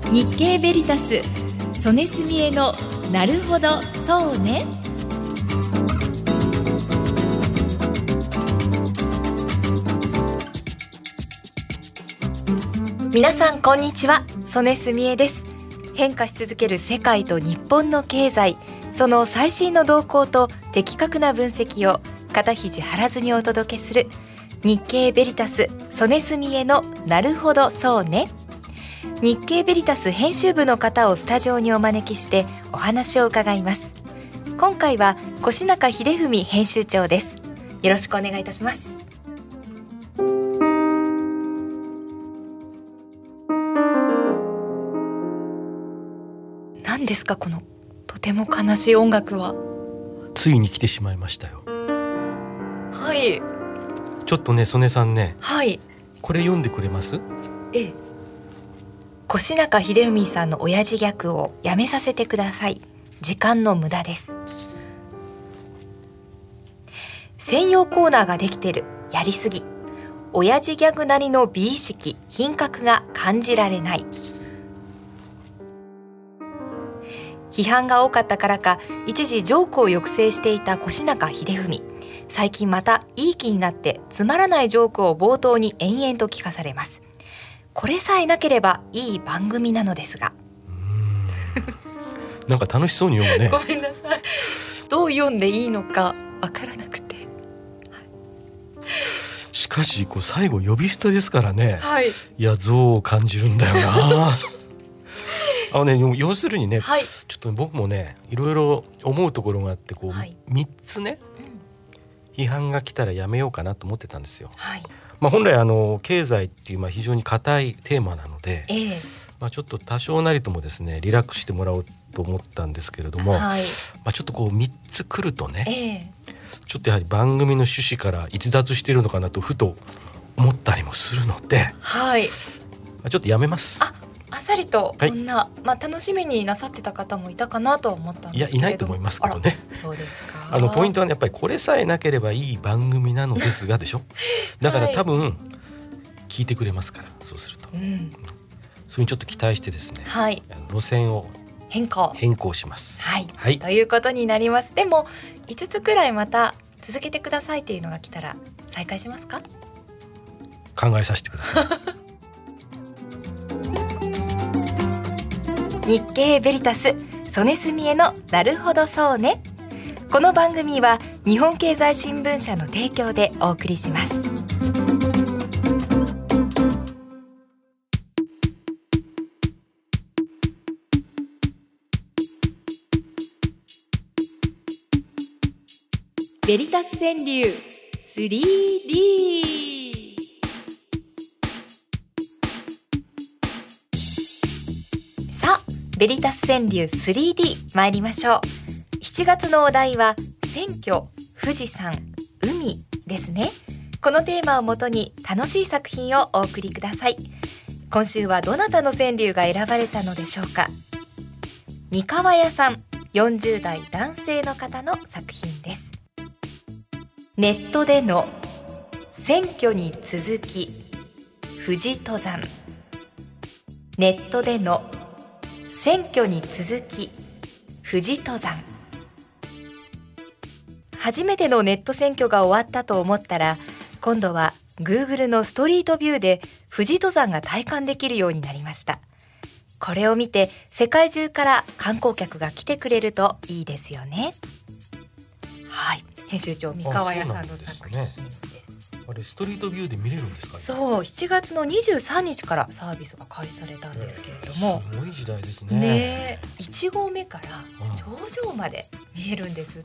日経ベリタス曽根澄江のなるほどそうね。皆さんこんにちは、曽根澄江です。変化し続ける世界と日本の経済、その最新の動向と的確な分析を肩肘張らずにお届けする日経ベリタス曽根澄江のなるほどそうね。日経ベリタス編集部の方をスタジオにお招きしてお話を伺います。今回は越中秀文編集長です。よろしくお願いいたします。何ですかこのとても悲しい音楽は。 ついに来てしまいましたよ。 はい、 ちょっとね、曽根さんね、 はい、 これ読んでくれます？ 越中秀文さんの親父ギャグをやめさせてください。時間の無駄です。専用コーナーができてる、やりすぎ。親父ギャグなりの美意識、品格が感じられない。批判が多かったからか、一時ジョークを抑制していた越中秀文。最近またいい気になってつまらないジョークを冒頭に延々と聞かされます。これさえなければいい番組なのですが。 なんか楽しそうに読むね。 ごめんなさい。どう読んでいいのかわからなくて、 しかしこう最後呼び捨てですからね、 はい、 いや像を感じるんだよな。要するにね、はい、ちょっと僕もねいろいろ思うところがあってこう、はい、3つね、批判が来たらやめようかなと思ってたんですよ。はい、本来経済っていう非常に硬いテーマなので、ちょっと多少なりともですねリラックスしてもらおうと思ったんですけれども、はい、ちょっとこう3つ来るとね、ちょっとやはり番組の趣旨から逸脱しているのかなとふと思ったりもするので、はい、ちょっとやめます。 あっさりとこんな、楽しみになさってた方もいたかなと思ったんですけれども、 いないと思いますけどね。 そうですか。 ポイントはねやっぱりこれさえなければいい番組なのですがでしょ。だから多分聞いてくれますから、そうすると、それにちょっと期待してですね、はい、路線を変更します。はい、はい、 ということになります。でも5つくらいまた続けてくださいっていうのが来たら再開しますか？ 考えさせてください。 日経ベリタス曽根澄江のなるほどそうね。この番組は日本経済新聞社の提供でお送りします。ベリタス川柳 3D。ベリタス川柳 3D 参りましょう。7月のお題は選挙、富士山、海ですね。このテーマをもとに楽しい作品をお送りください。今週はどなたの川柳が選ばれたのでしょうか。三河屋さん、40代男性の方の作品です。ネットでの選挙に続き富士登山。ネットでの選挙に続き富士登山。初めてのネット選挙が終わったと思ったら、今度は Google のストリートビューで富士登山が体感できるようになりました。これを見て世界中から観光客が来てくれるといいですよね。はい、編集長三河屋さんの作品です。 あれストリートビューで見れるんですかね。 そう、7月の23日からサービスが開始されたんですけれども、 すごい時代ですね。 1合目から頂上まで見えるんですって。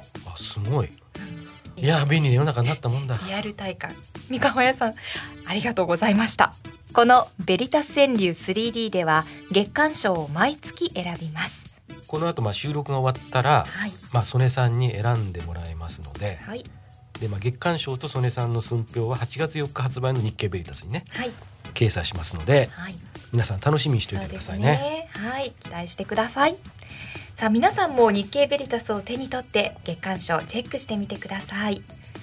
すごい、いや便利な世の中になったもんだ。 リアル体感。三河屋さんありがとうございました。このベリタス川柳 3D では月間賞を毎月選びます。 この後収録が終わったら、曽根さんに選んでもらえますので、はい、で月間賞と曽根さんの寸評は8月4日発売の日経ベリタスにね、はい、掲載しますので、はい、皆さん楽しみにしておいてくださいね。 はい、期待してください。さあ皆さんも日経ベリタスを手に取って月間賞チェックしてみてください。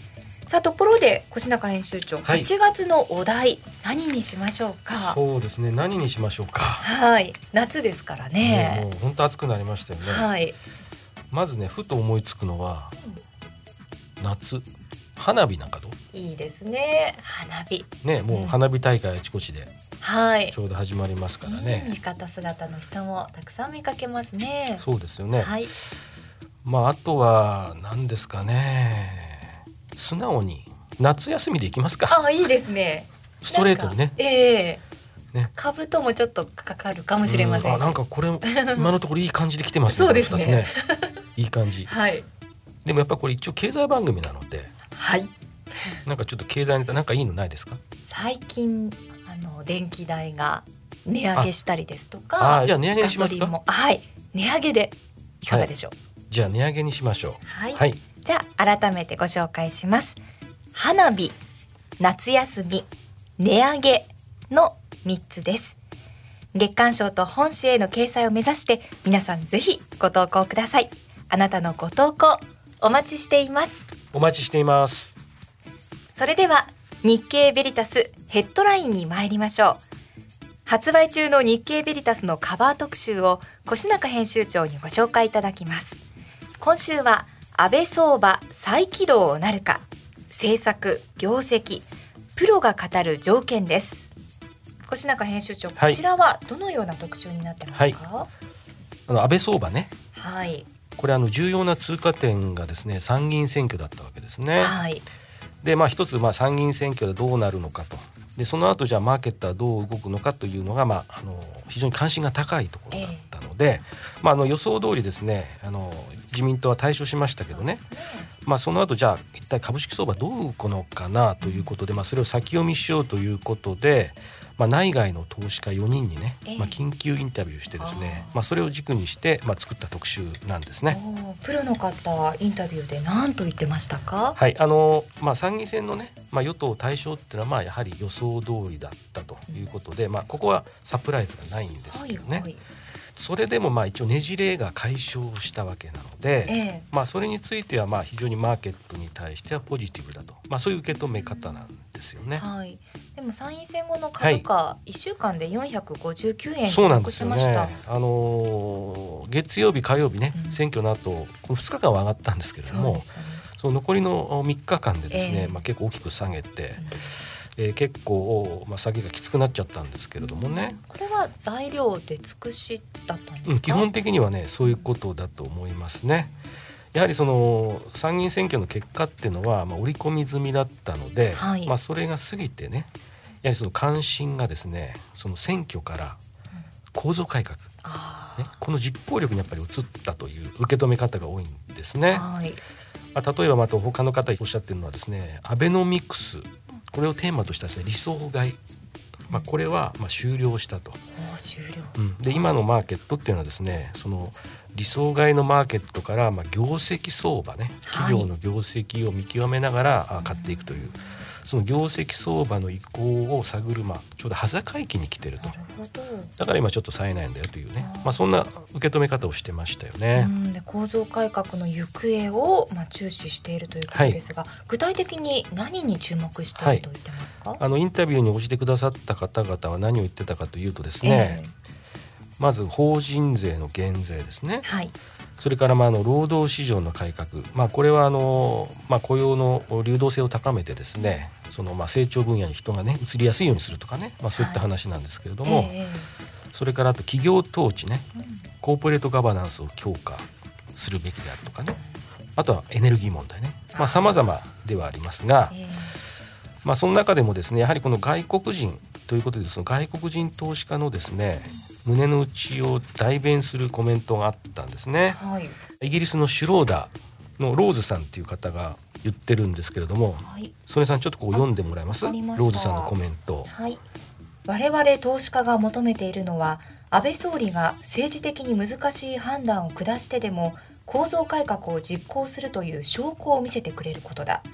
さあところで越中編集長、8月のお題何にしましょうか。 そうですね、何にしましょうか。 はい、夏ですからね。 もう本当暑くなりましたよね。 はい、 まずねふと思いつくのは、夏花火なんかどう？ いいですね、花火ね、もう花火大会あちこちでちょうど始まりますからね、 浴衣姿の人もたくさん見かけますね。 そうですよね。 はい、 あとは何ですかね、素直に夏休みで行きますか。 いいですね。 ストレートにね。 ね、兜もちょっとかかるかもしれませんし、 なんかこれ今のところいい感じで来てますね。 そうですね。 いい感じ。 はい。 でもやっぱこれ一応経済番組なので、 はい。 なんかちょっと経済ネタなんかいいのないですか。 最近電気代が値上げしたりですとか、 じゃあ値上げにしますか。 はい、値上げでいかがでしょう。 じゃあ値上げにしましょう。 はい。じゃあ改めてご紹介します。花火、夏休み、値上げの3つです。月刊賞と本誌への掲載を目指して皆さんぜひご投稿ください。あなたのご投稿お待ちしています。 お待ちしています。 それでは日経ベリタスヘッドラインに参りましょう。発売中の日経ベリタスのカバー特集を越中編集長にご紹介いただきます。今週は安倍相場再起動なるか、政策業績プロが語る条件です。越中編集長、こちらはどのような特集になってますか。 安倍相場ね。 はい。 これ重要な通過点がですね、参議院選挙だったわけですね。 はい。 で一つ参議院選挙でどうなるのかと、でその後じゃあマーケットはどう動くのかというのが、非常に関心が高いところだったので、予想通りですね、自民党は大勝しましたけどね、その後じゃあ一体株式相場どう動くのかなということで、それを先読みしようということで、内外の投資家4人にね、緊急インタビューしてですね、それを軸にして、作った特集なんですね。 プロの方インタビューで何と言ってましたか。 はい、参議院選のね、与党大勝っていうのはやはり予想通りだったということで、ここはサプライズがないんですけどね、それでも一応ねじれが解消したわけなので、それについては非常にマーケットに対してはポジティブだと、そういう受け止め方なんですよね。 はい。でも参院選後の株価、1週間で459円そうなんですよね。 月曜日火曜日ね、選挙の後この2日間は上がったんですけれども、その残りの3日間でですね、結構大きく下げて、結構、下げがきつくなっちゃったんですけれどもね。 これは材料で尽くしだったんですか。 基本的にはねそういうことだと思いますね。やはりその参議院選挙の結果っていうのは、織り込み済みだったので、それが過ぎてね、やはりその関心がですね、その選挙から構造改革、この実行力にやっぱり移ったという受け止め方が多いんですね。例えば他の方おっしゃってるのはですね、アベノミクス、これをテーマとしたですね、理想買い、これは終了したと。で今のマーケットっていうのはですね、その理想買いのマーケットから業績相場ね、企業の業績を見極めながら買っていくという、その業績相場の移行を探る、ちょうど端境期に来てると。だから今ちょっと冴えないんだよというね、そんな受け止め方をしてましたよね。 で構造改革の行方を注視しているということですが、具体的に何に注目していると言ってますか。 インタビューに応じてくださった方々は何を言ってたかというとですね、まず法人税の減税ですね。それから労働市場の改革、これは雇用の流動性を高めてですね、その成長分野に人がね移りやすいようにするとかね、そういった話なんですけれども、それからあと企業統治ね、コーポレートガバナンスを強化するべきであるとかね、あとはエネルギー問題ね、様々ではありますが、その中でもですね、やはりこの外国人ということで、その外国人投資家のですね胸の内を代弁するコメントがあったんですね。イギリスのシュローダーのローズさんっていう方が言ってるんですけれども、曽根さんちょっと読んでもらえます？ローズさんのコメント。 我々投資家が求めているのは、安倍総理が政治的に難しい判断を下してでも構造改革を実行するという証拠を見せてくれることだ。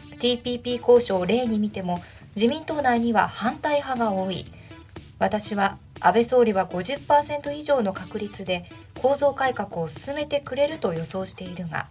TPP 交渉を例に見ても自民党内には反対派が多い。私は安倍総理は 50% 以上の確率で構造改革を進めてくれると予想しているが、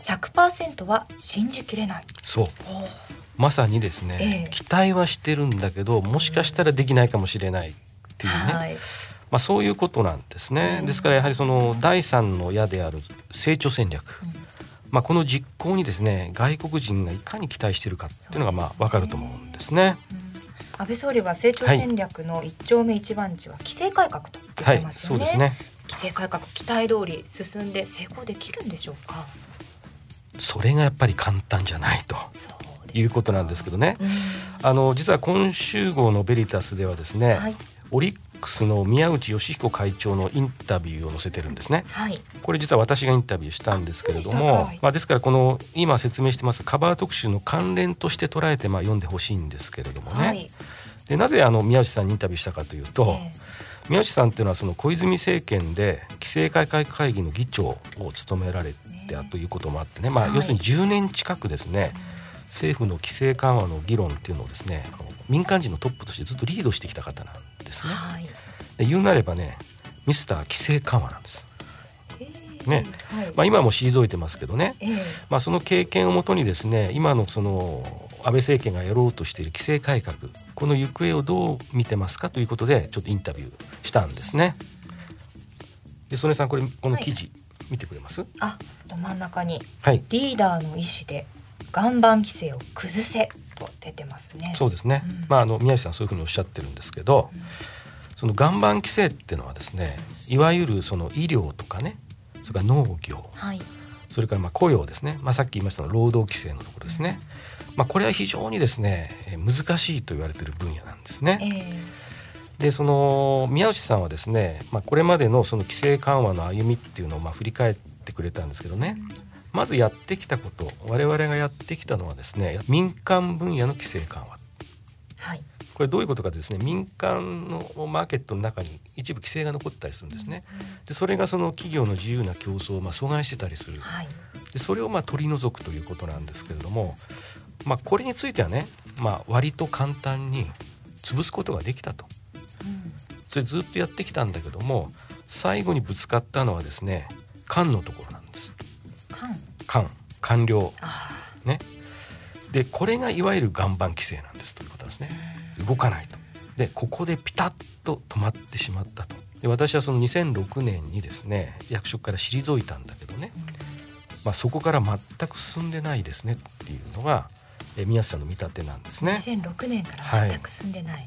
100% は信じきれない。 そう、まさにですね、期待はしてるんだけどもしかしたらできないかもしれないっていうね、そういうことなんですね。ですからやはりその第三の矢である成長戦略、この実行にですね外国人がいかに期待しているかっていうのが分かると思うんですね。 安倍総理は成長戦略の一丁目一番地は規制改革と言ってますよね。そうですね。規制改革期待通り進んで成功できるんでしょうか。 それがやっぱり簡単じゃないということなんですけどね、実は今週号のベリタスではですね、オリックスの宮内義彦会長のインタビューを載せてるんですね、これ実は私がインタビューしたんですけれども、ですからこの今説明してますカバー特集の関連として捉えて読んでほしいんですけれどもね、でなぜ宮内さんにインタビューしたかというと、宮内さんっていうのはその小泉政権で規制改革会議の議長を務められたということもあってね、要するに10年近くですね、政府の規制緩和の議論っていうのをですね民間人のトップとしてずっとリードしてきた方なんですね、で言うなればねミスター規制緩和なんですね。今も退いてますけどね、その経験をもとにですね今のその安倍政権がやろうとしている規制改革、この行方をどう見てますかということでちょっとインタビューしたんですね。で曽根さんこの記事、見てくれます？ 真ん中に、リーダーの意思で岩盤規制を崩せと出てますね。 そうですね、宮内さんそういうふうにおっしゃってるんですけど、その岩盤規制っていうのはですねいわゆるその医療とかね、それから農業、それから雇用ですね、さっき言いましたの労働規制のところですね、これは非常にですね難しいと言われている分野なんですね、でその宮内さんはですね、これまでのその規制緩和の歩みっていうのを振り返ってくれたんですけどね、まずやってきたこと、我々がやってきたのはですね民間分野の規制緩和、これどういうことかですね、民間のマーケットの中に一部規制が残ったりするんですね、でそれがその企業の自由な競争を阻害してたりする、でそれを取り除くということなんですけれども、これについてはね、割と簡単に潰すことができたと、それずっとやってきたんだけども、最後にぶつかったのはですね官のところなんです。官僚ね。でこれがいわゆる岩盤規制なんですということですね。動かないと。でここでピタッと止まってしまったと。で私はその2006年にですね役職から退いたんだけどね、そこから全く進んでないですねっていうのが宮内さんの見立てなんですね。 2006年から全く進んでない、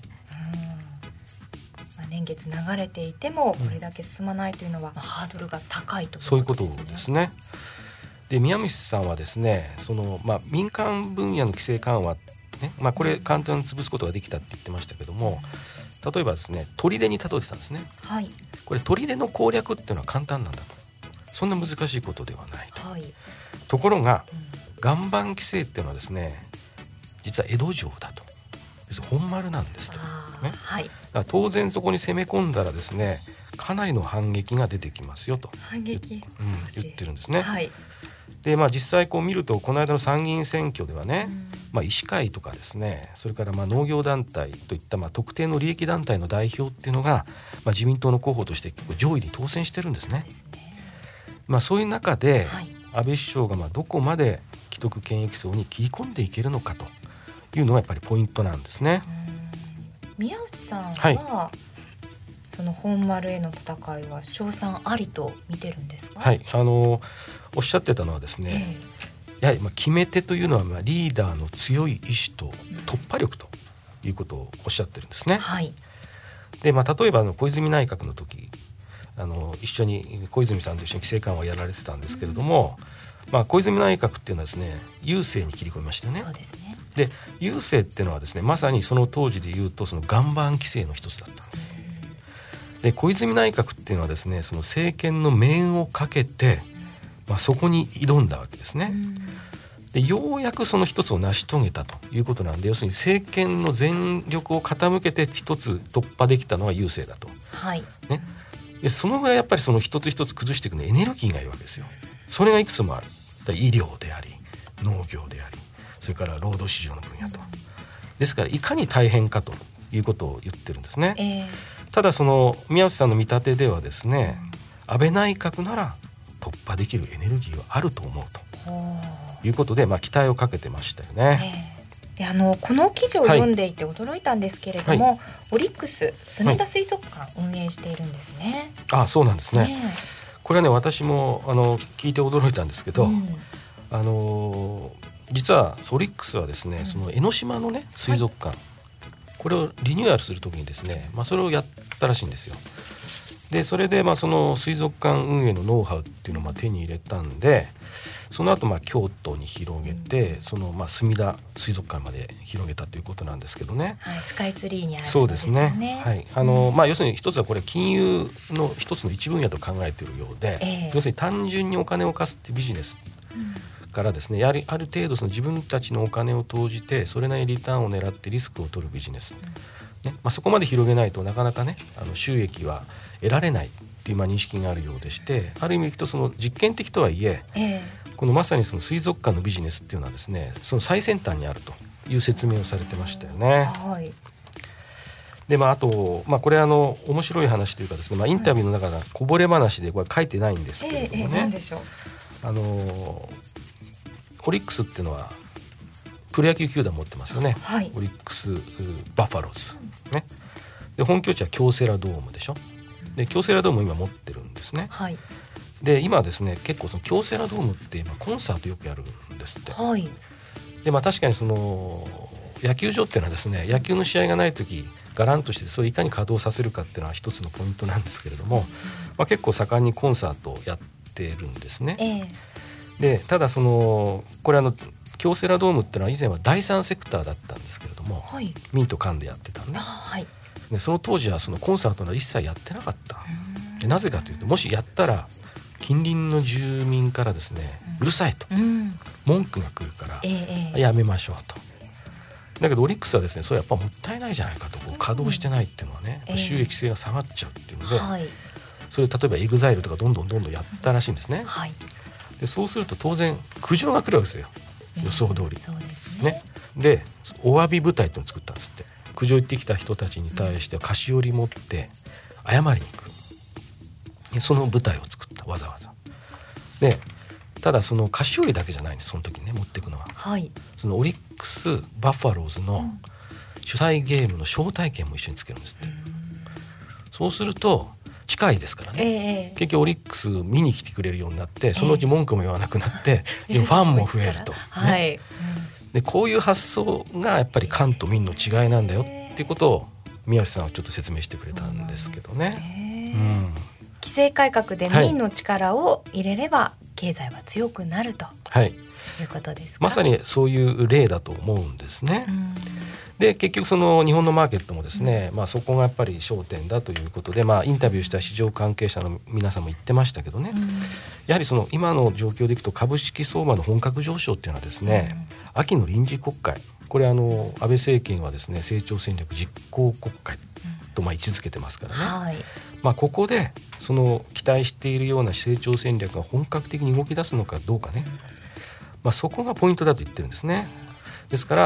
年月流れていてもこれだけ進まないというのは、ハードルが高いということですね。 そういうことですね。で宮内さんはですねその、民間分野の規制緩和、ね、これ簡単に潰すことができたって言ってましたけども、例えばですね砦に例えてたんですね、これ砦の攻略っていうのは簡単なんだと、そんな難しいことではないと、ところが、岩盤規制っていうのはですね実は江戸城だと、本丸なんですと、だから当然そこに攻め込んだらですねかなりの反撃が出てきますよと言ってるんですね、で実際こう見るとこの間の参議院選挙ではね、医師会とかですね、それから農業団体といった特定の利益団体の代表っていうのが、自民党の候補として結構上位に当選してるんですね。そういう中で、安倍首相がどこまで既得権益層に切り込んでいけるのかというのがやっぱりポイントなんですね。 宮内さんは、その本丸への戦いは勝算ありと見てるんですか？ おっしゃってたのはですね、やはり決め手というのはリーダーの強い意志と突破力ということをおっしゃってるんですね。で例えば小泉内閣の時一緒に小泉さんと一緒に規制緩和をやられてたんですけれども、小泉内閣っていうのはですね郵政に切り込みましたよね。で郵政っていうのはですねまさにその当時でいうとその岩盤規制の一つだったんです。で小泉内閣っていうのはですねその政権の命をかけて、そこに挑んだわけですね。でようやくその一つを成し遂げたということなんで、要するに政権の全力を傾けて一つ突破できたのは郵政だと、でそのぐらいやっぱりその一つ一つ崩していくのエネルギーがいるわけですよ。それがいくつもある。医療であり農業でありそれから労働市場の分野と、ですからいかに大変かということを言ってるんですね。ただその宮内さんの見立てではですね、安倍内閣なら突破できるエネルギーはあると思うということで、期待をかけてましたよね。 でこの記事を読んでいて驚いたんですけれども、オリックス墨田水族館運営しているんですね。 そうなんですね。これはね、私も聞いて驚いたんですけど、実はオリックスはですね、その江ノ島のね水族館、これをリニューアルするときにですね、それをやったらしいんですよ。でそれでその水族館運営のノウハウっていうのを手に入れたんで、その後京都に広げて、その墨田水族館まで広げたということなんですけどね。 スカイツリーにあるんですね。 そうですね。要するに一つはこれ金融の一つの一分野と考えているようで、要するに単純にお金を貸すっていうビジネスからですね、やはりある程度その自分たちのお金を投じてそれなりにリターンを狙ってリスクを取るビジネス、そこまで広げないとなかなかね収益は得られないっていう認識があるようでして、ある意味いくとその実験的とはいえ、このまさにその水族館のビジネスっていうのはですね、その最先端にあるという説明をされてましたよね。であと、これ面白い話というかですね、インタビューの中でこぼれ話でこれ書いてないんですけれどもね、 何でしょう。 オリックスっていうのはプロ野球球団持ってますよね。オリックスバファローズ、で本拠地は京セラドームでしょ。で京セラドームを今持ってるんですね。で今ですね、結構その京セラドームってコンサートよくやるんですって。で確かにその野球場っていうのはですね、野球の試合がない時ガランとしてそれをいかに稼働させるかっていうのは一つのポイントなんですけれども、結構盛んにコンサートをやってるんですね。でただこれ京セラドームっていうのは以前は第三セクターだったんですけれども、民と官でやってたんで、でその当時はそのコンサートの一切やってなかった。でなぜかというと、もしやったら近隣の住民からですね、うるさいと、文句が来るから、やめましょうと。だけどオリックスはですね、それやっぱもったいないじゃないかと、稼働してないっていうのはね、収益性が下がっちゃうっていうので、それ例えばエグザイルとかどんどんやったらしいんですね。でそうすると当然苦情が来るわけですよ、予想通り。でお詫び部隊っていうのを作ったんですって。苦情言ってきた人たちに対して菓子折り持って謝りに行く、その部隊を作った、わざわざ。でただその菓子折りだけじゃないんです、その時にね持っていくのは、そのオリックスバファローズの主催ゲームの招待券も一緒につけるんですって。そうすると近いですからね、結局オリックス見に来てくれるようになって、そのうち文句も言わなくなって、ファンも増えると、でこういう発想がやっぱり官と民の違いなんだよっていうことを宮内さんはちょっと説明してくれたんですけどね。 規制改革で民の力を入れれば経済は強くなると、いうことですか。 まさにそういう例だと思うんですね。で結局その日本のマーケットもですね、そこがやっぱり焦点だということで、インタビューした市場関係者の皆さんも言ってましたけどね、やはりその今の状況でいくと株式相場の本格上昇っていうのはですね、秋の臨時国会、これ安倍政権はですね成長戦略実行国会と位置づけてますからね、ここでその期待しているような成長戦略が本格的に動き出すのかどうかね、そこがポイントだと言ってるんですね。ですから、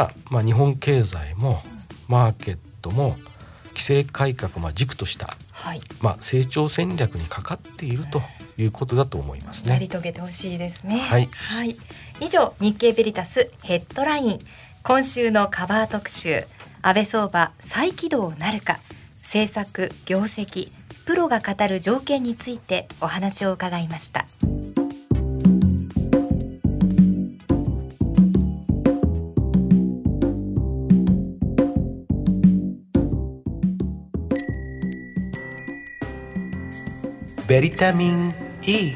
日本経済もマーケットも規制改革を軸とした、成長戦略にかかっているということだと思いますね。 やり遂げてほしいですね。以上、日経ベリタスヘッドライン、今週のカバー特集、安倍相場再起動なるか、政策業績プロが語る条件についてお話を伺いました。 ベリタミン E。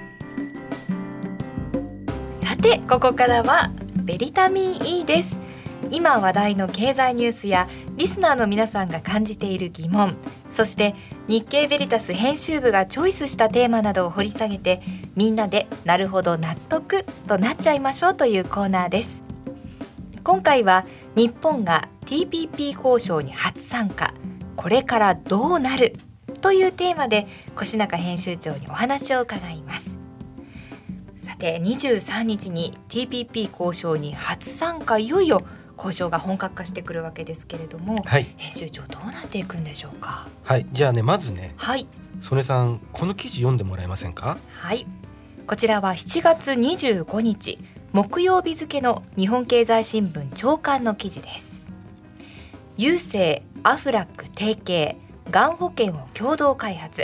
さてここからはベリタミン E です。今話題の経済ニュースやリスナーの皆さんが感じている疑問、そして日経ベリタス編集部がチョイスしたテーマなどを掘り下げて、みんなでなるほど納得となっちゃいましょうというコーナーです。今回は日本が TPP 交渉に初参加、これからどうなるというテーマで越中編集長にお話を伺います。さて23日に TPP 交渉に初参加、いよいよ交渉が本格化してくるわけですけれども、編集長どうなっていくんでしょうか。 じゃあね、まずね、曽根さんこの記事読んでもらえませんか。 こちらは7月25日木曜日付の日本経済新聞朝刊の記事です。郵政アフラック提携、がん保険を共同開発、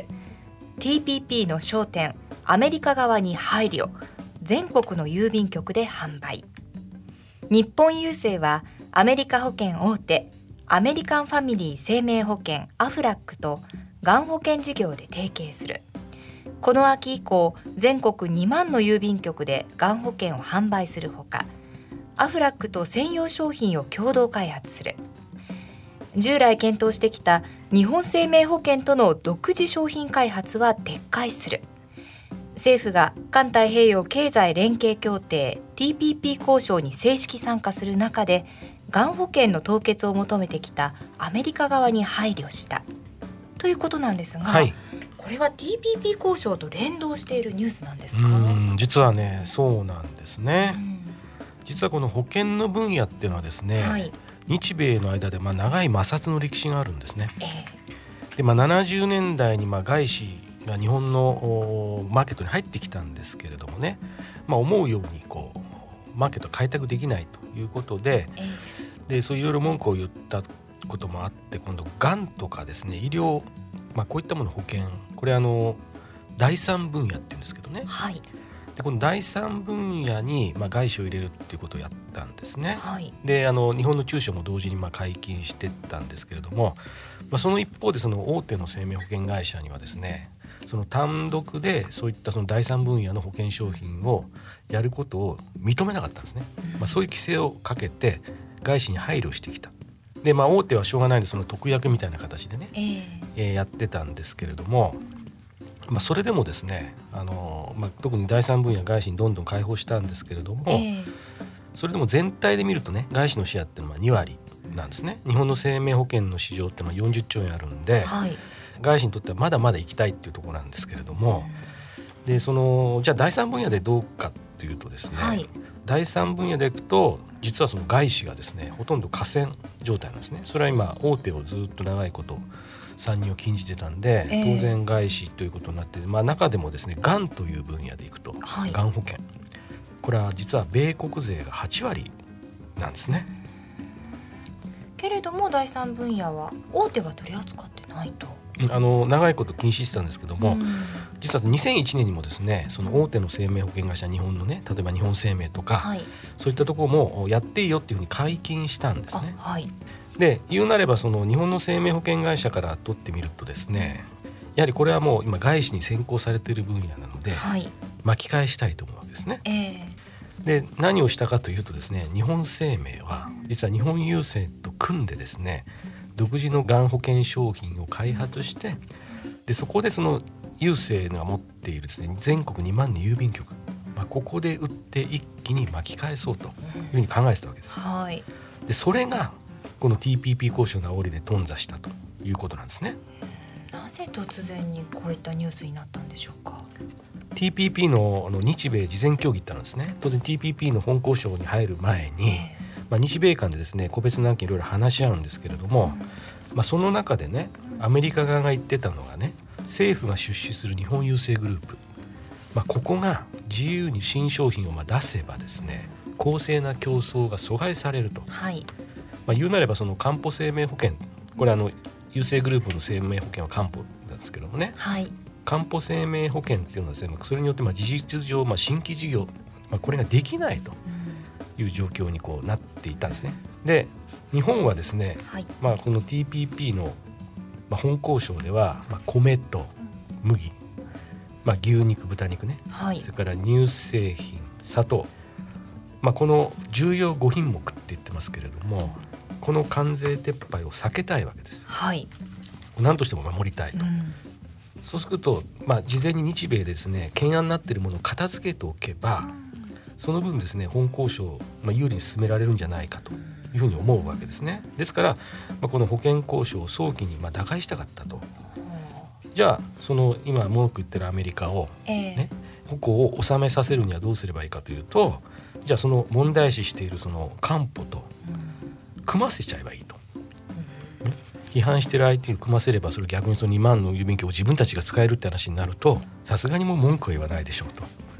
TPP の焦点、アメリカ側に配慮、全国の郵便局で販売。日本郵政はアメリカ保険大手アメリカンファミリー生命保険アフラックとがん保険事業で提携する。この秋以降、全国2万の郵便局でがん保険を販売するほか、アフラックと専用商品を共同開発する。従来検討してきた日本生命保険との独自商品開発は撤回する。政府が環太平洋経済連携協定 TPP 交渉に正式参加する中で、がん保険の凍結を求めてきたアメリカ側に配慮したということなんですが、はい、これは TPP 交渉と連動しているニュースなんですか？ 実はね、そうなんですね。実はこの保険の分野っていうのはですね、はい、日米の間で長い摩擦の歴史があるんですね。で、70年代に外資が日本のマーケットに入ってきたんですけれどもね、思うようにマーケット開拓できないということで、そういろいろ文句を言ったこともあって、今度がんとかですね、医療、こういったもの保険、これ第三分野っていうんですけどね、はい、でこの第三分野に外資を入れるっていうことをやったんですね。はい、で日本の中小も同時に解禁していったんですけれども、その一方でその大手の生命保険会社にはですね、その単独でそういったその第三分野の保険商品をやることを認めなかったんですね。そういう規制をかけて外資に配慮してきた。で、大手はしょうがないのでその特約みたいな形でね、やってたんですけれども、それでもですね、特に第三分野外資にどんどん開放したんですけれども、それでも全体で見るとね、外資のシェアっていうのは2割なんですね。日本の生命保険の市場っていうのは40兆円あるんで、はい、外資にとってはまだまだ行きたいっていうところなんですけれども、でじゃあ第三分野でどうかというとですね、はい、第三分野でいくと実はその外資がですねほとんど寡占状態なんですね。それは今大手をずっと長いこと参入を禁じてたんで、当然外資ということになって、中でもですね、がんという分野でいくと、はい、がん保険、これは実は米国税が8割なんですね。 けれども第三分野は大手は取り扱ってないと。 長いこと禁止してたんですけども、実は2001年にもですね、その大手の生命保険会社、日本のね、例えば日本生命とか、はい、そういったところもやっていいよっていうふうに解禁したんですね。はい、で言うなればその日本の生命保険会社から取ってみるとですね、やはりこれはもう今外資に先行されている分野なので、はい、巻き返したいと思うわけですね。で何をしたかというとですね、日本生命は実は日本郵政と組んでですね、独自のがん保険商品を開発して、でそこでその郵政が持っているですね、全国2万の郵便局、ここで売って一気に巻き返そうというふうに考えてたわけです。はい、でそれがこの TPP 交渉の煽りで頓挫したということなんですね。 なぜ突然にこういったニュースになったんでしょうか。 TPP の日米事前協議ってあるんですね。当然 TPP の本交渉に入る前に、日米間でですね個別の案件いろいろ話し合うんですけれども、その中でね、アメリカ側が言ってたのがね、政府が出資する日本郵政グループ、ここが自由に新商品を出せばですね、公正な競争が阻害されると。はい、言うなればそのかんぽ生命保険、これ郵政グループの生命保険はかんぽなんですけどもね、はい、かんぽ生命保険っていうのはですね、それによって事実上新規事業、これができないという状況になっていたんですね。で日本はですね、はい、この TPP の本交渉では米と麦、牛肉豚肉ね、はい、それから乳製品、砂糖、この重要5品目って言ってますけれども、この関税撤廃を避けたいわけです。はい、何としても守りたいと。そうすると、事前に日米でですね懸案になっているものを片付けておけば、その分ですね本交渉、有利に進められるんじゃないかというふうに思うわけですね。ですから、この保険交渉を早期に打開したかったと。じゃあその今文句言ってるアメリカを、矛を収めさせるにはどうすればいいかというと、じゃあその問題視しているそのかんぽと組ませちゃえばいいと。批判している相手に組ませれば、それ逆にその2万の郵便局を自分たちが使えるって話になると、さすがにもう文句は言わないでしょうと。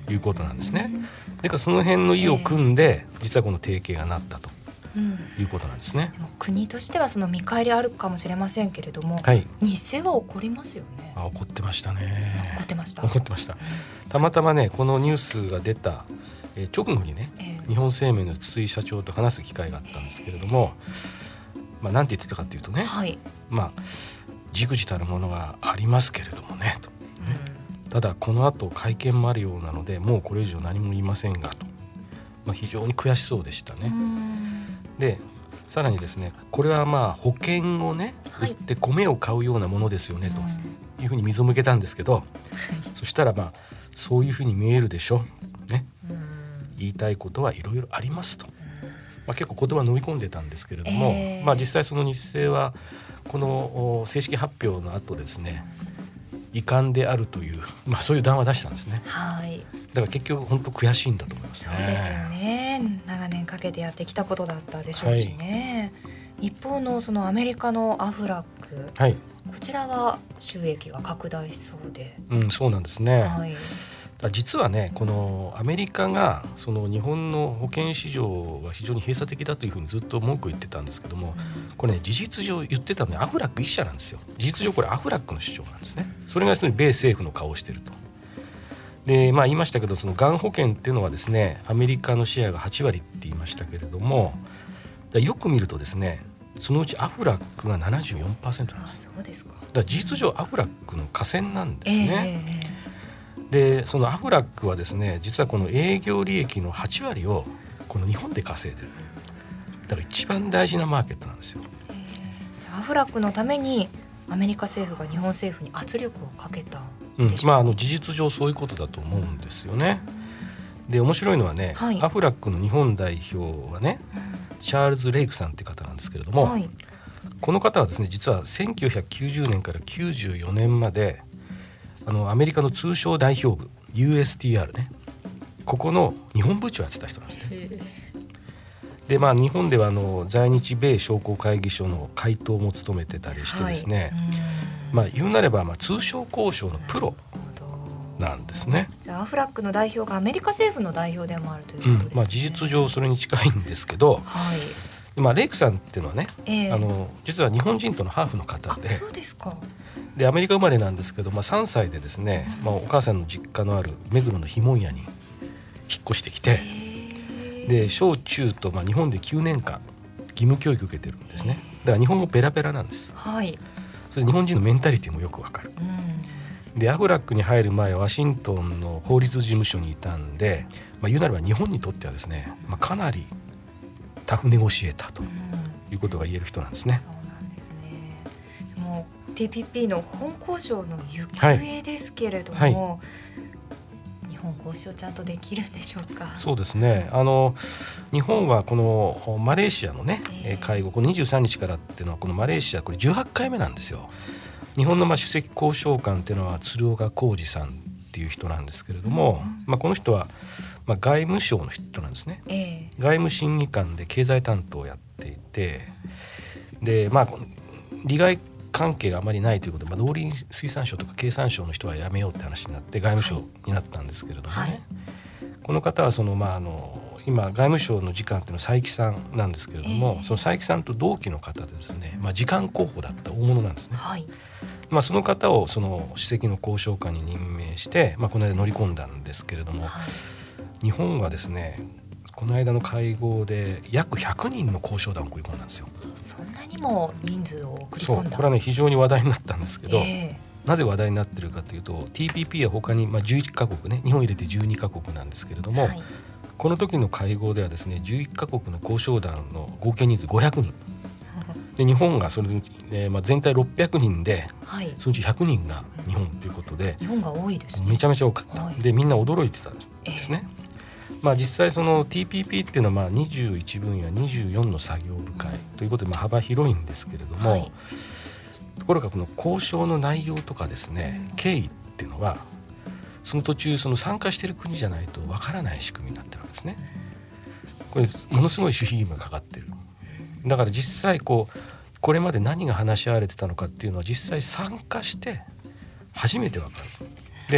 いうことなんですね。だからその辺の意を組んで、実はこの提携がなったということなんですね。 でも国としてはその見返りあるかもしれませんけれども、日清は怒りますよね。 怒ってましたね。 怒ってました。 たまたまねこのニュースが出た直後にね、日本生命の筒井社長と話す機会があったんですけれども、なんて言ってたかというとね、じくじたるものがありますけれどもねと、ただこの後会見もあるようなのでもうこれ以上何も言いませんがと、非常に悔しそうでしたね。でさらにですね、これは保険をね売って米を買うようなものですよねというふうに溝向けたんですけど、そしたらそういうふうに見えるでしょね、言いたいことはいろいろありますと、結構言葉飲み込んでたんですけれども、実際その日清はこの正式発表の後ですね、遺憾であるという、そういう談話を出したんですね。だから結局本当悔しいんだと思いますね。 そうですよね。長年かけてやってきたことだったでしょうしね。一方のそのアメリカのアフラック、こちらは収益が拡大しそうで、 そうなんですね。実はねこのアメリカがその日本の保険市場は非常に閉鎖的だというふうにずっと文句言ってたんですけども、これね事実上言ってたのはアフラック一社なんですよ。事実上これアフラックの主張なんですね。それが米政府の顔をしていると。で言いましたけど、そのがん保険っていうのはですねアメリカのシェアが8割って言いましたけれども、よく見るとですねそのうちアフラックが 74% なんです。 そうですか。 だから事実上アフラックの寡占なんですね。でそのアフラックはですね実はこの営業利益の8割をこの日本で稼いでる。だから一番大事なマーケットなんですよ。 じゃあアフラックのためにアメリカ政府が日本政府に圧力をかけたんでしょうか。 事実上そういうことだと思うんですよね。で面白いのはね、アフラックの日本代表はね、チャールズ・レイクさんっていう方なんですけれども、この方はですね実は1990年から94年までアメリカの通商代表部 USTR ね、ここの日本部長をやってた人なんですね。で日本では在日米商工会議所の会頭も務めてたりしてですね、言うなれば通商交渉のプロなんですね。 じゃあアフラックの代表がアメリカ政府の代表でもあるということですね。 事実上それに近いんですけど、レイクさんっていうのはね、実は日本人とのハーフの方で、 そうですか。 でアメリカ生まれなんですけど、3歳でですね、お母さんの実家のある目黒の碑文屋に引っ越してきて、で小中と日本で9年間義務教育を受けてるんですね。だから日本語ペラペラなんです。それ日本人のメンタリティもよくわかる。でアフラックに入る前ワシントンの法律事務所にいたんで、言うなれば日本にとってはですね、かなりタフネゴシエーターということが言える人なんですね。 そうなんですね。もう TPP の本交渉の行方ですけれども、日本交渉ちゃんとできるんでしょうか。 そうですね。日本はこのマレーシアのね、会合この23日からっていうのはこのマレーシアこれ18回目なんですよ。日本の首席交渉官っていうのは鶴岡浩二さんっていう人なんですけれども、この人は外務省の人なんですね。外務審議官で経済担当をやっていて、で利害関係があまりないということで、農林水産省とか経産省の人は辞めようって話になって外務省になったんですけれどもね、この方は今外務省の次官っていうのは佐伯さんなんですけれども、その佐伯さんと同期の方でですね、次官候補だった大物なんですね。その方をその首席の交渉官に任命して、この間乗り込んだんですけれども、日本はですねこの間の会合で約100人の交渉団を送り込んだんですよ。 そんなにも人数を送り込んだ。 そう、これはね非常に話題になったんですけど、なぜ話題になっているかというと TPP は他に11カ国ね、日本入れて12カ国なんですけれども、この時の会合ではですね11カ国の交渉団の合計人数500人で、日本がそれで、全体600人で、そのうち100人が日本ということで、 日本が多いですね。 めちゃめちゃ多かった、でみんな驚いてたんですね。実際その TPP っていうのは21分野24の作業部会ということで幅広いんですけれども、ところがこの交渉の内容とかですね、経緯っていうのはその途中その参加している国じゃないとわからない仕組みになってるわけですね。これものすごい守秘義務がかかってる。だから実際これまで何が話し合われてたのかっていうのは実際参加して初めてわかる。で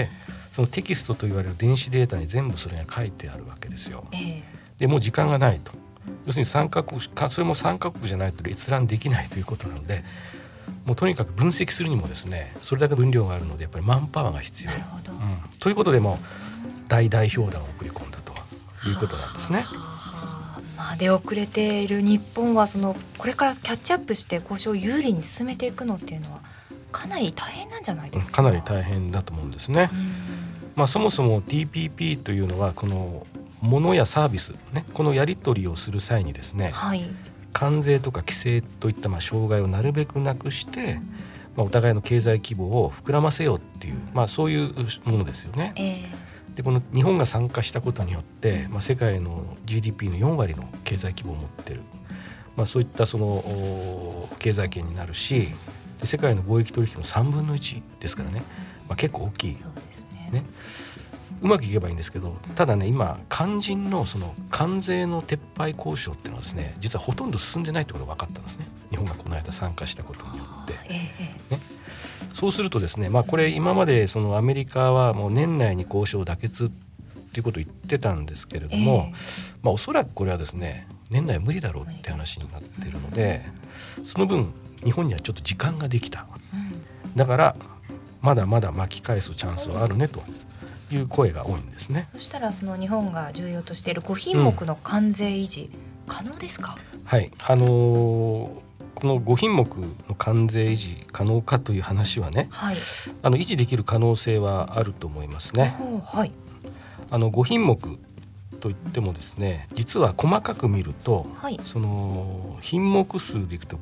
そのテキストと言われる電子データに全部それが書いてあるわけですよ。でもう時間がないと、要するに3カ国それも3カ国じゃないと閲覧できないということなので、もうとにかく分析するにもですねそれだけ分量があるのでやっぱりマンパワーが必要。ということでも大代表団を送り込んだということなんですね。 出遅れている日本はこれからキャッチアップして交渉を有利に進めていくのっていうのはかなり大変なんじゃないですか。 かなり大変だと思うんですね。そもそも TPP というのはこの物やサービス、ね、このやり取りをする際にですね、関税とか規制といった障害をなるべくなくして、お互いの経済規模を膨らませようっていう、そういうものですよね。でこの日本が参加したことによって、世界の GDP の4割の経済規模を持っている、そういった経済圏になるし、世界の貿易取引の3分の1ですからね、結構大きい。そうですね。うまくいけばいいんですけど、ただね今肝心の関税の撤廃交渉っていうのはですね実はほとんど進んでないってことが分かったんですね。日本がこの間参加したことによって、そうするとですね、これ今までアメリカはもう年内に交渉妥結っていうことを言ってたんですけれども、おそらくこれはですね年内無理だろうって話になっているので、その分日本にはちょっと時間ができた、だからまだまだ巻き返すチャンスはあるねという声が多いんですね。 そしたら日本が重要としている5品目の関税維持、可能ですか？ はい、この5品目の関税維持可能かという話はね、維持できる可能性はあると思いますね。5品目といってもですね実は細かく見ると、その品目数でいくと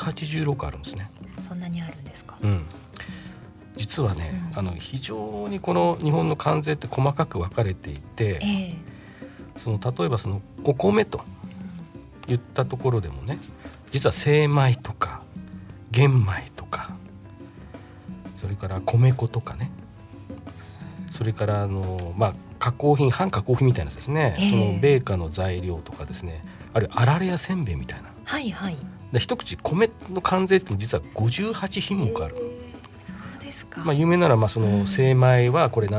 586あるんですね。 そんなにあるんですか？ 実はね、非常にこの日本の関税って細かく分かれていて、例えばお米といったところでもね実は精米とか玄米とかそれから米粉とかね、それから加工品半加工品みたいなやつですね、その米菓の材料とかですね、あるいはあられやせんべいみたいな、で一口米の関税って実は58品目ある。有名ならその精米はこれ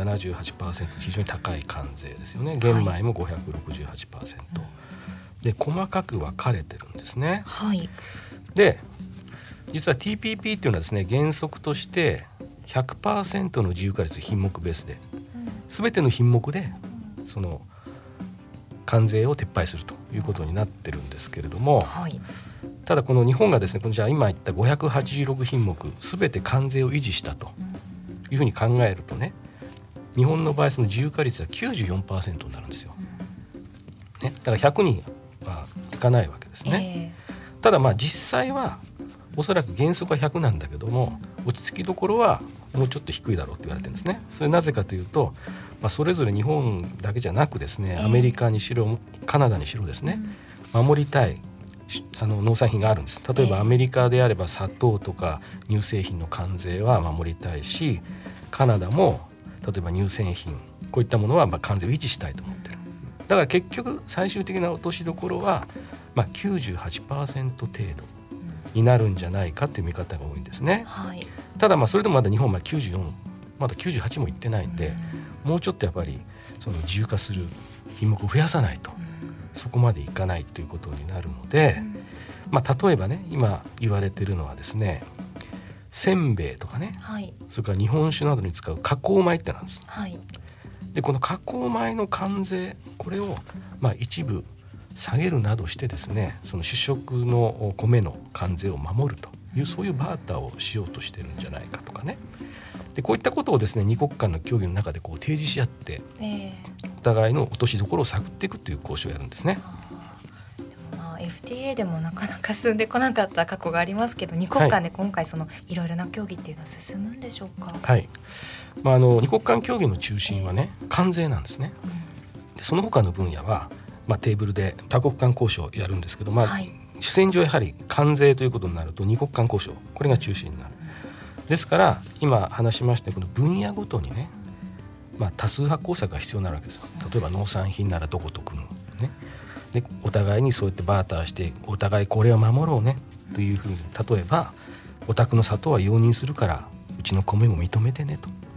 778% 非常に高い関税ですよね。玄米も 568%、で細かく分かれてるんですね。で実は TPP っていうのはですね原則として 100% の自由化率品目ベースで全ての品目でその関税を撤廃するということになってるんですけれども、ただこの日本がですねじゃあ今言った586品目全て関税を維持したというふうに考えるとね、日本の場合その自由化率は 94% になるんですよ、だから100にはいかないわけですね。ただ実際はおそらく原則は100なんだけども落ち着きどころはもうちょっと低いだろうと言われてるんですね。それなぜかというと、それぞれ日本だけじゃなくですねアメリカにしろカナダにしろですね、守りたい農産品があるんです。例えばアメリカであれば砂糖とか乳製品の関税は守りたいし、カナダも例えば乳製品こういったものは関税を維持したいと思ってる。だから結局最終的な落としどころは98% 程度になるんじゃないかという見方が多いんですね。ただそれでもまだ日本は94まだ98もいってないんで、もうちょっとやっぱりその自由化する品目を増やさないとそこまでいかないということになるので、例えばね今言われているのはですねせんべいとかね、それから日本酒などに使う加工米ってなんです。でこの加工米の関税これを一部下げるなどしてですねその主食の米の関税を守るというそういうバーターをしようとしてるんじゃないかとかね。でこういったことをですね2国間の協議の中で提示し合って、お互いの落としどころを探っていくという交渉をやるんですね。 FTA でもなかなか進んでこなかった過去がありますけど、2国間で今回いろいろな協議っていうのは進むんでしょうか？ 2国間協議の中心はね関税なんですね。でその他の分野は、テーブルで多国間交渉をやるんですけど、主戦場はやはり関税ということになると2国間交渉これが中心になる。ですから今話しましたこの分野ごとにね、多数派工作が必要になるわけですよ。例えば農産品ならどこと組む、でお互いにそうやってバーターしてお互いこれを守ろうねというふうに、例えばお宅の砂糖は容認するからうちの米も認めてねと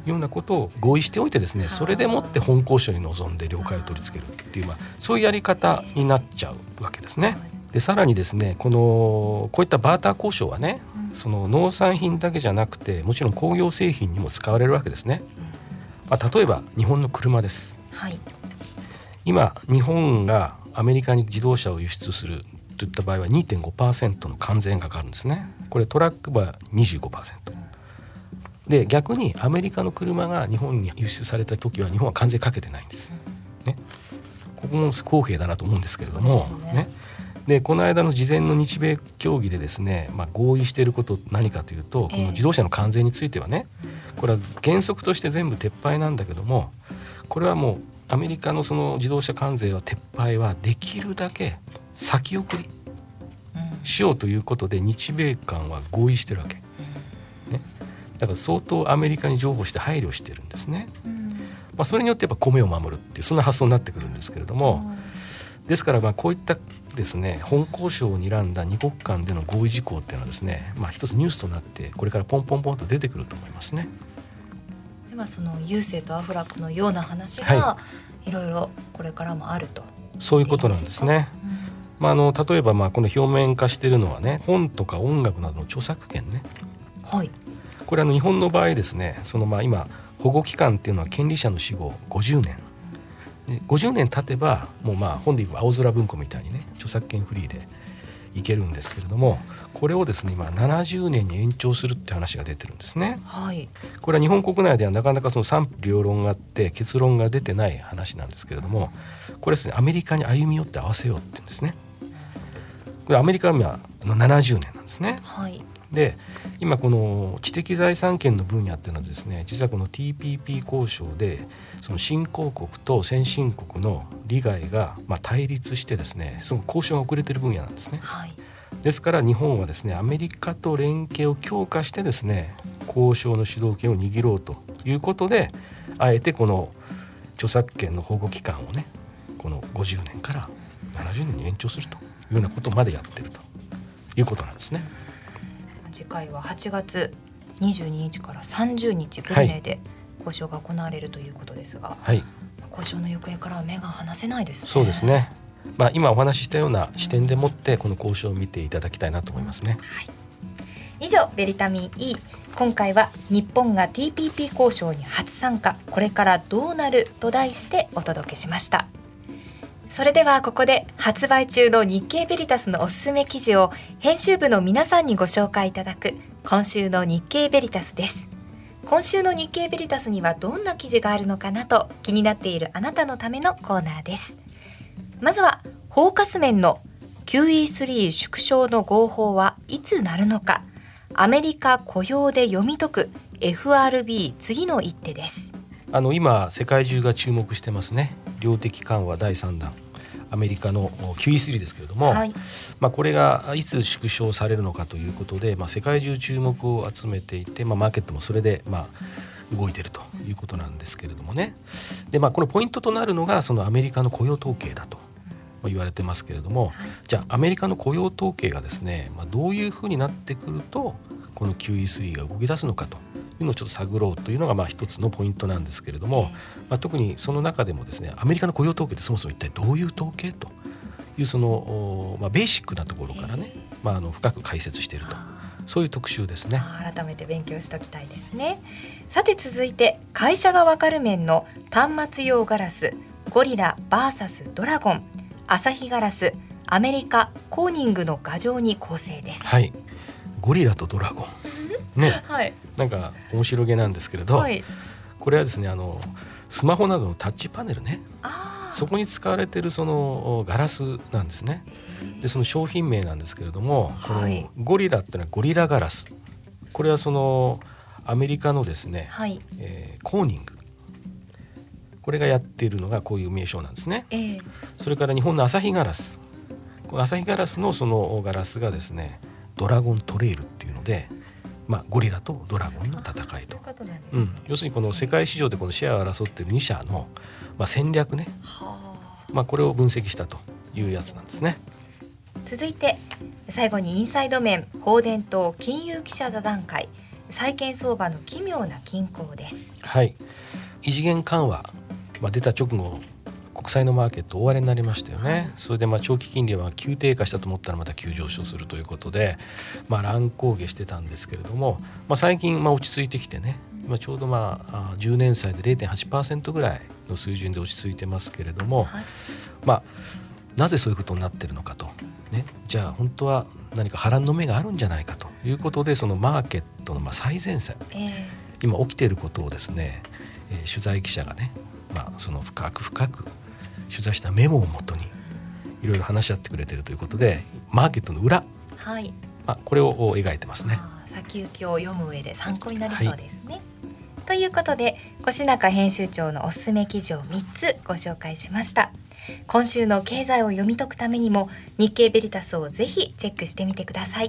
いうようなことを合意しておいてですね、それでもって本交渉に臨んで了解を取り付けるっていう、そういうやり方になっちゃうわけですね。でさらにですね、こういったバーター交渉はね、その農産品だけじゃなくてもちろん工業製品にも使われるわけですね。例えば日本の車です、はい、今日本がアメリカに自動車を輸出するといった場合は 2.5% の関税がかかるんですね。これトラックは 25%で、逆にアメリカの車が日本に輸出された時は日本は関税かけてないんです、ね、ここも不公平だなと思うんですけれども、でこの間の事前の日米協議でですね、合意していること何かというと、この自動車の関税についてはね、これは原則として全部撤廃なんだけども、これはもうアメリカのその自動車関税は撤廃はできるだけ先送りしようということで日米間は合意してるわけ、ね、だから相当アメリカに譲歩して配慮してるんですね。それによってやっぱ米を守るっていうそんな発想になってくるんですけれども、ですからこういったですね、本交渉を睨んだ2国間での合意事項っていうのはですね、一つニュースとなってこれからポンポンポンと出てくると思いますね。 ではその郵政とアフラックのような話がいろいろこれからもあると、 そういうことなんですね。例えばこの表面化しているのはね、本とか音楽などの著作権ね、はい、これ日本の場合ですね、その今保護期間っていうのは権利者の死後50年で、50年経てばもう本でいう青空文庫みたいにね著作権フリーでいけるんですけれども、これをですね今70年に延長するって話が出てるんですね、はい、これは日本国内ではなかなかその賛否両論があって結論が出てない話なんですけれども、これですねアメリカに歩み寄って合わせようって言うんですね。これアメリカは今70年なんですね、はい、で今この知的財産権の分野っていうのはですね、実はこの TPP 交渉でその新興国と先進国の利害が対立してですね、その交渉が遅れている分野なんですね、はい、ですから日本はですねアメリカと連携を強化してですね交渉の主導権を握ろうということで、あえてこの著作権の保護期間をねこの50年から70年に延長するというようなことまでやってるということなんですね。 次回は8月22日から30日ブルネイで交渉が行われるということですが、はい、交渉の行方からは目が離せないですね。 そうですね、今お話ししたような視点でもってこの交渉を見ていただきたいなと思いますね、はい、 以上ベリタミン E、 今回は日本が TPP 交渉に初参加、これからどうなると題してお届けしました。それではここで発売中の日経ベリタスのおすすめ記事を編集部の皆さんにご紹介いただく今週の日経ベリタスです。今週の日経ベリタスにはどんな記事があるのかなと気になっているあなたのためのコーナーです。まずはフォーカス面の QE3 縮小の号砲はいつなるのか、アメリカ雇用で読み解く FRB 次の一手です。 今世界中が注目してますね、量的緩和第3弾アメリカの QE3 ですけれども、はい、これがいつ縮小されるのかということで、世界中注目を集めていて、マーケットもそれで動いているということなんですけれどもね。で、このポイントとなるのがそのアメリカの雇用統計だと言われてますけれども、はい、じゃあアメリカの雇用統計がですね、どういうふうになってくるとこの QE3 が動き出すのかというのをちょっと探ろうというのが一つのポイントなんですけれども、特にその中でもですねアメリカの雇用統計ってそもそも一体どういう統計というその、ベーシックなところからね、深く解説していると、そういう特集ですね。 改めて勉強しておきたいですね。さて続いて会社がわかる面の端末用ガラスゴリラ VS ドラゴン、アサヒガラスアメリカコーニングの牙城に構成です。 はい、ゴリラとドラゴンね、はい、なんか面白げなんですけれど、はい、これはですねスマホなどのタッチパネルね、そこに使われているそのガラスなんですね。でその商品名なんですけれども、はい、このゴリラってのはゴリラガラス、これはそのアメリカのですね、はい、コーニング、これがやっているのがこういう名称なんですね、それから日本のアサヒガラス、このアサヒガラスのそのガラスがですねドラゴントレイルっていうので、ゴリラとドラゴンの戦いと、要するにこの世界市場でこのシェアを争っている2社の、戦略ね、これを分析したというやつなんですね。 続いて最後にインサイド面、放電と金融記者座談会債券相場の奇妙な均衡です。 はい、異次元緩和、出た直後国債のマーケット大荒れになりましたよね。それで長期金利は急低下したと思ったらまた急上昇するということで、乱高下してたんですけれども、最近落ち着いてきてね、今ちょうど10年債で 0.8% ぐらいの水準で落ち着いてますけれども、なぜそういうことになってるのかと、じゃあ本当は何か波乱の目があるんじゃないかということで、そのマーケットの最前線、今起きていることをですね、取材記者がね、その深く取材したメモをもとにいろいろ話し合ってくれているということで、マーケットの裏、これを描いてますね。 先行きを読む上で参考になりそうですね。ということで、越中編集長のおすすめ記事を3つご紹介しました。今週の経済を読み解くためにも日経ベリタスをぜひチェックしてみてください。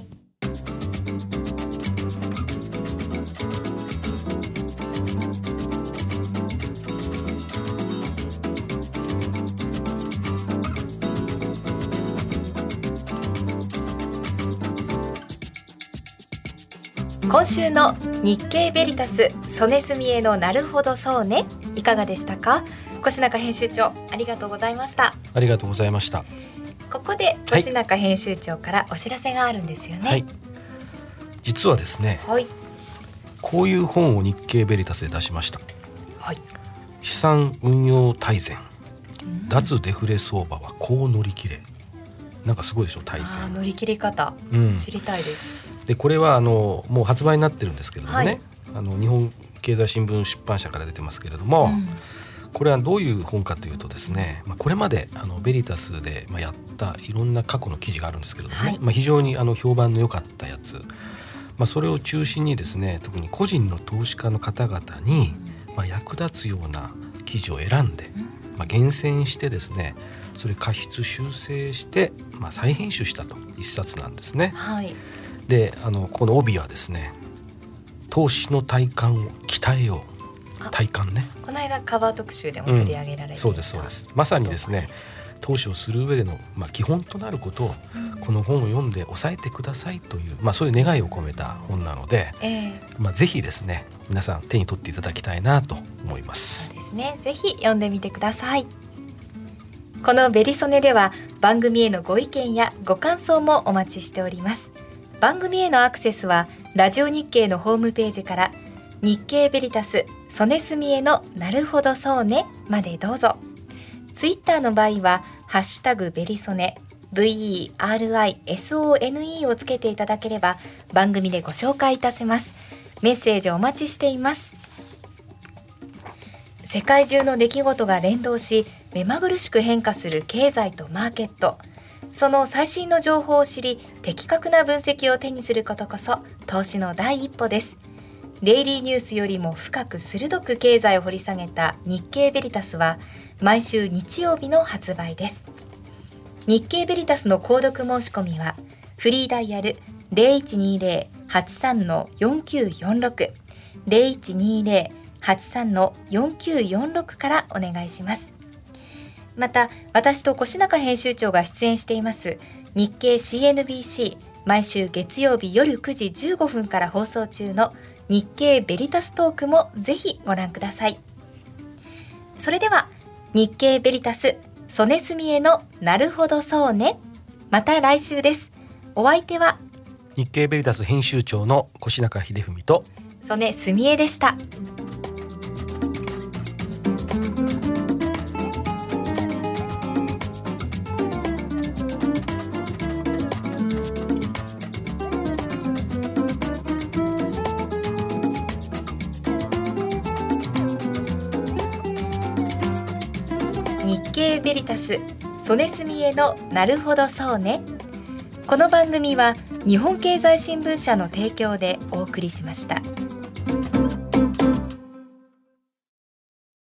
今週の日経ベリタス曽根澄江のなるほどそうね、いかがでしたか？越中編集長、ありがとうございました。 ありがとうございました。 ここで越中編集長からお知らせがあるんですよね。 実はですね、こういう本を日経ベリタスで出しました。資産運用大全、脱デフレ相場はこう乗り切れ。なんかすごいでしょ、大全。 乗り切り方、知りたいです。 でこれはもう発売になってるんですけれどもね、日本経済新聞出版社から出てますけれども、これはどういう本かというとですね、これまでベリタスでやったいろんな過去の記事があるんですけれどもね、非常に評判の良かったやつ、それを中心にですね、特に個人の投資家の方々に役立つような記事を選んで、厳選してですね、それ加筆修正して、再編集したと一冊なんですね。でこの帯はですね、投資の体感を鍛えよう、体感ね、 この間カバー特集でも取り上げられていた、 そうですそうです。まさにですね、投資をする上での、基本となることを、この本を読んで押さえてくださいという、そういう願いを込めた本なので、ぜひですね、皆さん手に取っていただきたいなと思います。 そうですね、ぜひ読んでみてください。このベリソネでは番組へのご意見やご感想もお待ちしております。番組へのアクセスはラジオ日経のホームページから日経ベリタス曽根澄江のなるほどそうねまでどうぞ。ツイッターの場合はハッシュタグベリソネ VERISONE をつけていただければ番組でご紹介いたします。メッセージお待ちしています。世界中の出来事が連動し目まぐるしく変化する経済とマーケット、その最新の情報を知り的確な分析を手にすることこそ投資の第一歩です。デイリーニュースよりも深く鋭く経済を掘り下げた日経ベリタスは毎週日曜日の発売です。日経ベリタスの購読申し込みはフリーダイヤル 0120-83-4946 0120-83-4946 からお願いします。また私と越中編集長が出演しています日経 CNBC 毎週月曜日夜9時15分から放送中の日経ベリタストークもぜひご覧ください。それでは日経ベリタス曽根澄江のなるほどそうね、また来週です。お相手は日経ベリタス編集長の越中秀文と曽根澄江でした。日経ベリタス曽根澄江のなるほどそうね。この番組は日本経済新聞社の提供でお送りしました。